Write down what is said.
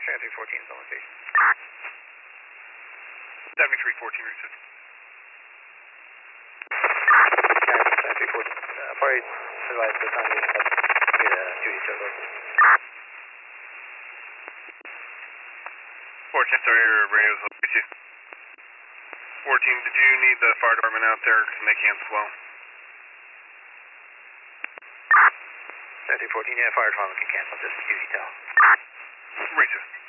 Santa Fe 14 is on location. 7314 receive. Santa Fe 14. Probably advise the time is duty to local. 14, sorry, your radio's up with you. 14, did you need the fire department out there? Because they can't slow. Santa Fe 14, yeah, fire department can cancel, just duty tell. Receive.